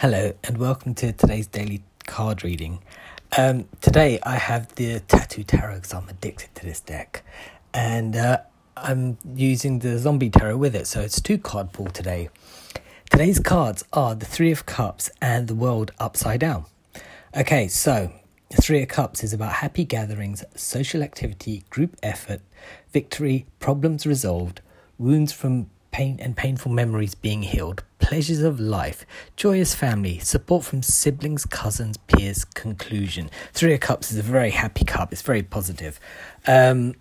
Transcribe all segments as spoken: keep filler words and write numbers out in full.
Hello and welcome to today's daily card reading. Um, today I have the Tattoo Tarot because I'm addicted to this deck, and uh, I'm using the Zombie Tarot with it, so it's two card pull today. Today's cards are the Three of Cups and the World Upside Down. Okay, so the Three of Cups is about happy gatherings, social activity, group effort, victory, problems resolved, wounds from pain and painful memories being healed, pleasures of life, joyous family, support from siblings, cousins, peers, conclusion. Three of Cups is a very happy cup. It's very positive. Um,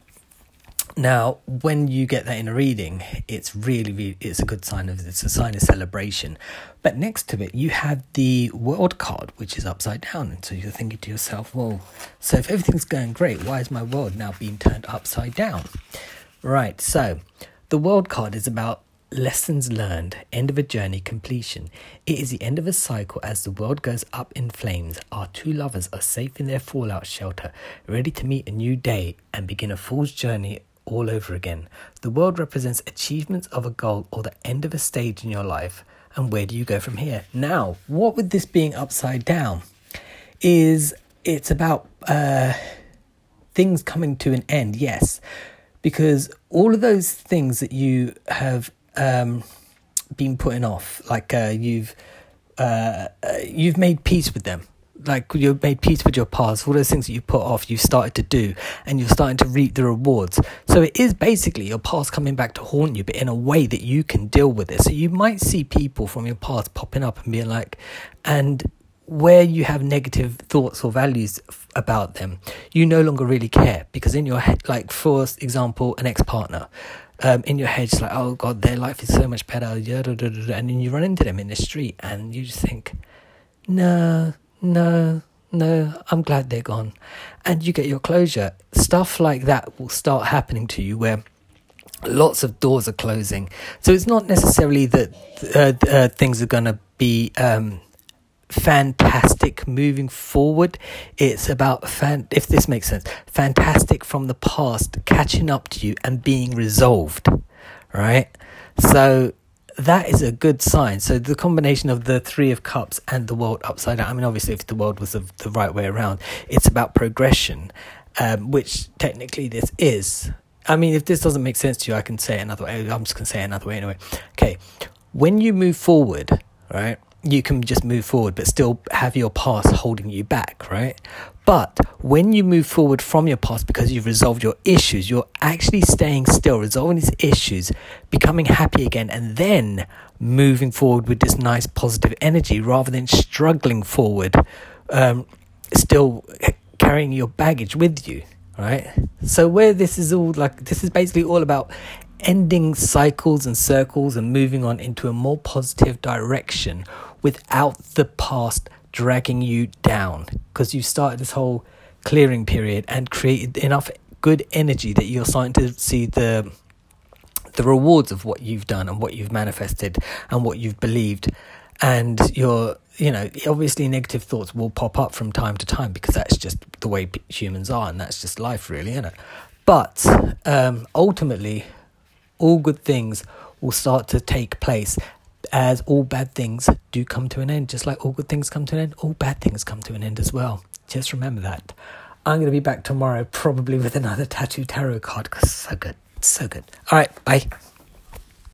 now, when you get that in a reading, it's really, really, it's a good sign of, it's a sign of celebration. But next to it, you have the World card, which is upside down. And so you're thinking to yourself, well, so if everything's going great, why is my world now being turned upside down? Right, so the World card is about lessons learned, end of a journey, completion. It is the end of a cycle as the world goes up in flames. Our two lovers are safe in their fallout shelter, ready to meet a new day and begin a fool's journey all over again. The world represents achievements of a goal or the end of a stage in your life. And where do you go from here? Now, what with this being upside down is it's about uh, things coming to an end, yes. Because all of those things that you have um, been putting off, like uh, you've uh, uh, you've made peace with them, like you've made peace with your past. All those things that you put off, you've started to do, and you're starting to reap the rewards. So it is basically your past coming back to haunt you, but in a way that you can deal with it. So you might see people from your past popping up and being like, and where you have negative thoughts or values about them, you no longer really care, because in your head, like for example, an ex-partner, um, in your head, it's like, oh God, their life is so much better, and then you run into them in the street and you just think, no, no, no, I'm glad they're gone. And you get your closure. Stuff like that will start happening to you where lots of doors are closing. So it's not necessarily that uh, uh, things are going to be um, fantastic moving forward. It's about, fan- if this makes sense, fantastic from the past catching up to you and being resolved, right? So that is a good sign. So the combination of the Three of Cups and the World upside down, I mean, obviously if the world was the, the right way around, it's about progression, um, which technically this is. I mean, if this doesn't make sense to you, I can say it another way. I'm just going to say it another way anyway. Okay, when you move forward, right, you can just move forward, but still have your past holding you back, right? But when you move forward from your past because you've resolved your issues, you're actually staying still, resolving these issues, becoming happy again, and then moving forward with this nice positive energy rather than struggling forward, um, still carrying your baggage with you, right? So where this is all like, this is basically all about ending cycles and circles and moving on into a more positive direction without the past dragging you down, because you started this whole clearing period and created enough good energy that you're starting to see the the rewards of what you've done and what you've manifested and what you've believed. And you're, you know, obviously negative thoughts will pop up from time to time because that's just the way humans are, and that's just life really, isn't it? But um, ultimately, all good things will start to take place, as all bad things do come to an end. Just like all good things come to an end, all bad things come to an end as well. Just remember that. I'm going to be back tomorrow, probably with another Tattoo Tarot card, because it's so good. So good. All right, bye.